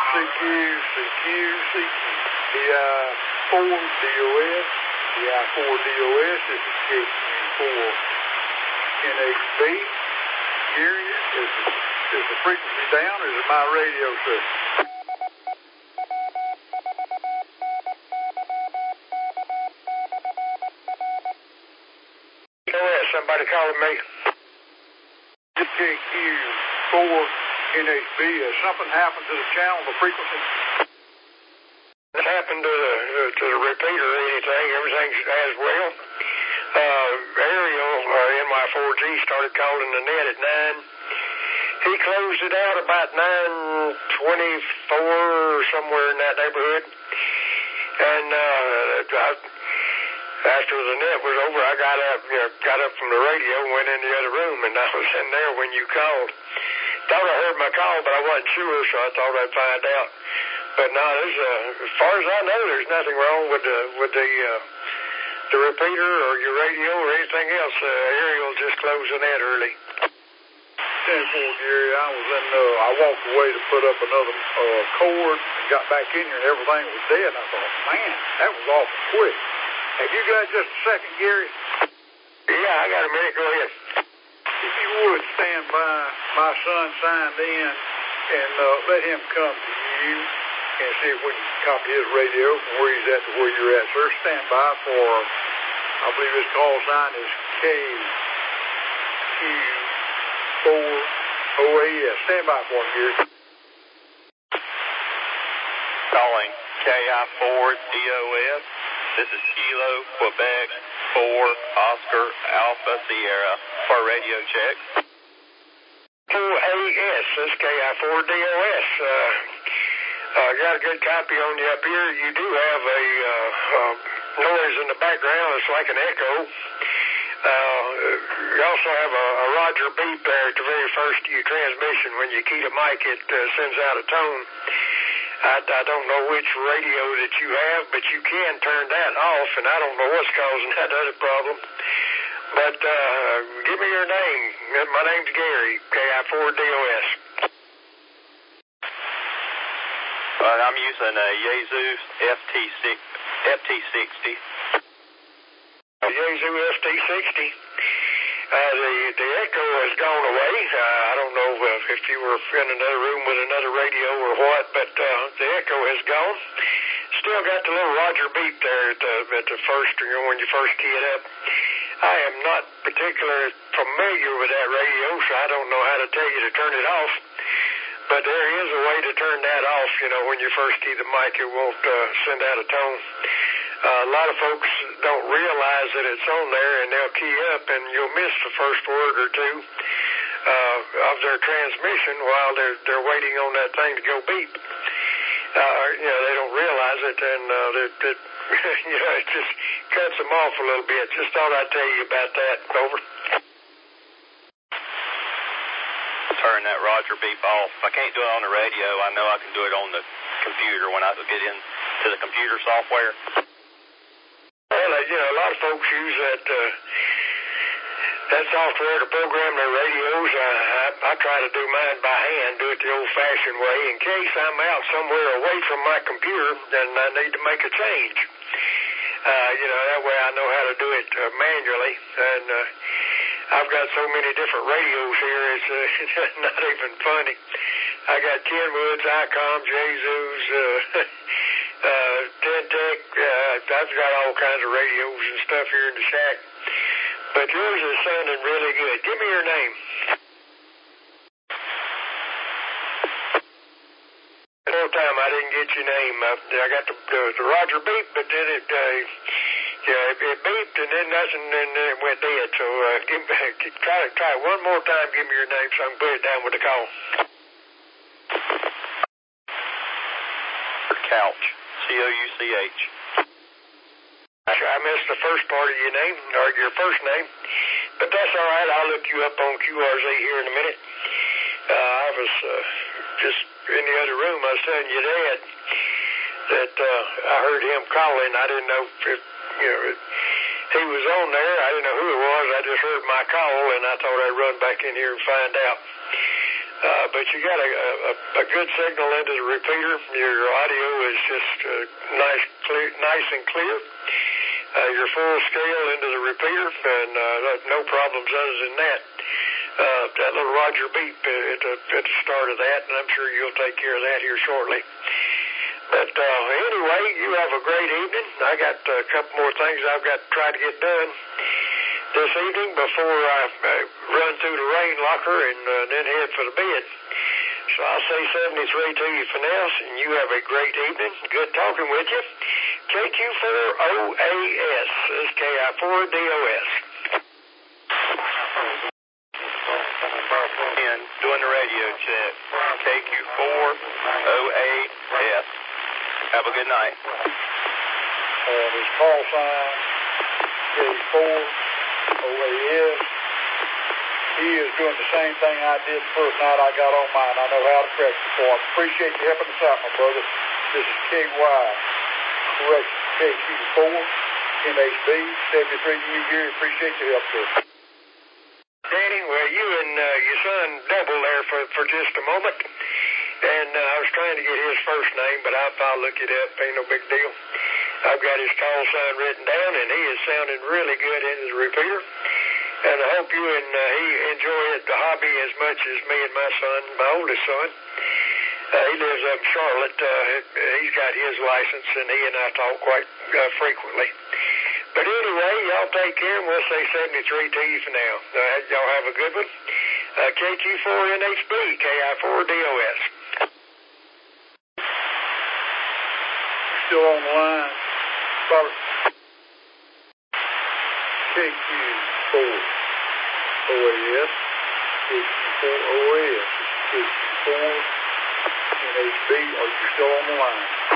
CQ, DI4 DOS, DI4 DOS. This is KQ4 NHB. Gary, is the frequency down, or is it my radio system? Somebody calling me. KQ4 NHB. Has something happened to the channel, the frequency? It happened to the repeater or anything. Everything's as well. Ariel in my 4G started calling the net at 9. He closed it out about 9:24, somewhere in that neighborhood. And after the net was over, I got up from the radio, went in the other room, and I was in there when you called. Thought I heard my call, but I wasn't sure, so I thought I'd find out. But no, as far as I know, there's nothing wrong with the repeater or your radio or anything else. Ariel just closed the net early. 10-4, Gary. I walked away to put up another cord and got back in here and everything was dead. And I thought, man, that was awful quick. Have you got just a second, Gary? Yeah, I got a minute. Go ahead. If you would stand by, my son signed in, and let him come to you and see if we can copy his radio from where he's at to where you're at, sir. Stand by for, I believe his call sign is KQ4OAS. Stand by for him, Gary. Calling KI4DOS. This is Kilo, Quebec, 4, Oscar, Alpha, Sierra, for radio check. 4AS, this is KI4DOS. Got a good copy on you up here. You do have a noise in the background. It's like an echo. You also have a Roger beep there at the very first of your transmission. When you key the mic, it sends out a tone. I don't know which radio that you have, but you can turn that off, and I don't know what's causing that other problem. But give me your name. My name's Gary, KI4DOS. I'm using a Jesus FT60. Yaesu FT60. The echo has gone away. I don't know if you were in another room with another radio or what, but the echo has gone. Still got the little Roger beep there at the first, when you first key it up. I am not particularly familiar with that radio, so I don't know how to tell you to turn it off. But there is a way to turn that off. When you first key the mic, it won't send out a tone. A lot of folks don't realize that it's on there, and they'll key up, and you'll miss the first word or two of their transmission while they're waiting on that thing to go beep. They don't realize it, and it just cuts them off a little bit. Just thought I'd tell you about that. Over. Turn that Roger beep off. I can't do it on the radio. I know I can do it on the computer when I get into the computer software. Well, a lot of folks use that software to program their radios. I try to do mine by hand, do it the old-fashioned way, in case I'm out somewhere away from my computer and I need to make a change. That way I know how to do it manually. And I've got so many different radios here, it's not even funny. I got Kenwood's, ICOM, Jesus, Tentec. I've got all kinds of radios and stuff here in the shack. But yours is sounding really good. Give me your name. One time I didn't get your name. I got the Roger beep, but then it beeped and then nothing, and then it went dead. So try it one more time. Give me your name so I can put it down with the call. Couch, C-O-U-C-H. I missed the first part of your name, or your first name, but that's all right. I'll look you up on QRZ here in a minute. I was just in the other room. I was telling your dad that I heard him calling. I didn't know if he was on there. I didn't know who it was. I just heard my call, and I thought I'd run back in here and find out. but you got a good signal into the repeater. Your audio is just nice and clear. Your full scale into the repeater, and no problems other than that. That little Roger beep at the start of that, and I'm sure you'll take care of that here shortly. But anyway, you have a great evening. I got a couple more things I've got to try to get done this evening before I run through the rain locker and then head for the bed. So I'll say 73 to you for now, and you have a great evening. Good talking with you. KQ4OAS. This is KI4DOS. And doing the radio check. KQ4OAS. Have a good night. His call sign K4OAS. He is doing the same thing I did the first night I got on mine. I know how to correct it for him. Appreciate you helping us out, my brother. This is KY. Correction. KQ4 MHB 73 you here. Appreciate your help, sir. Danny, well, you and your son double there for just a moment. And I was trying to get his first name, but I'll look it up. Ain't no big deal. I've got his call sign written down, and he is sounding really good into the repeater. And I hope you and he enjoy the hobby as much as me and my son, my oldest son. He lives up in Charlotte. He's got his license, and he and I talk quite frequently. But anyway, y'all take care, and we'll say 73 to you for now. Y'all have a good one. KQ4NHB, KI4DOS. Still on the line. Robert. KQ4OAS. KQ4OAS. KQ4NHB. Are you still on the line?